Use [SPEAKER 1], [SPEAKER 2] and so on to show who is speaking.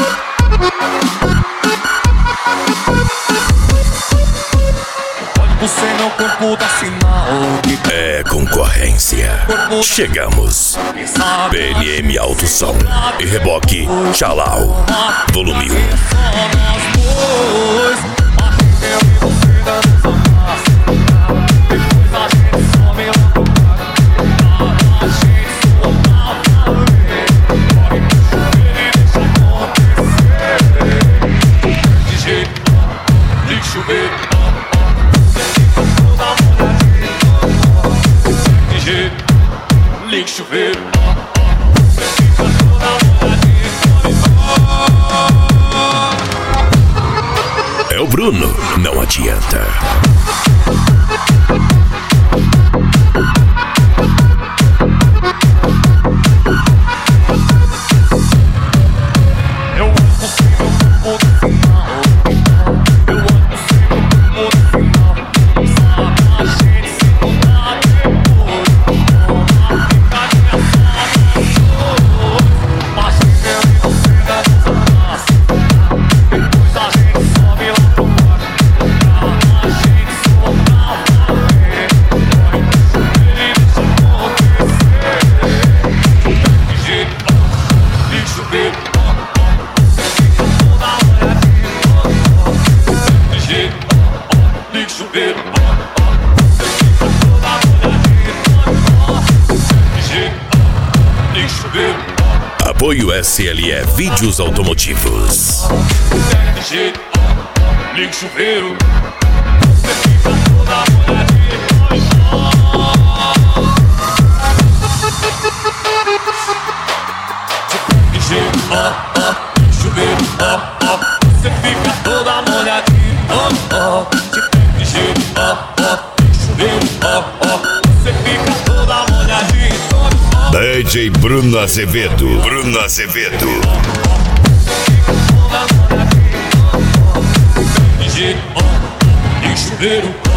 [SPEAKER 1] Você meu corpo dá sinal.
[SPEAKER 2] É concorrência. Chegamos. PNM Alto Som e Reboque Tchalau Volume 1.
[SPEAKER 1] Ligue chuveiro.
[SPEAKER 2] É o Bruno, não adianta. Apoio SLE Vídeos Automotivos.
[SPEAKER 1] Liga o chuveiro. Chuveiro, você fica toda molhadinha. Chuveiro, você fica toda molhadinha.
[SPEAKER 2] DJ Bruno Azevedo. Bruno Azevedo.
[SPEAKER 1] Liga o chuveiro.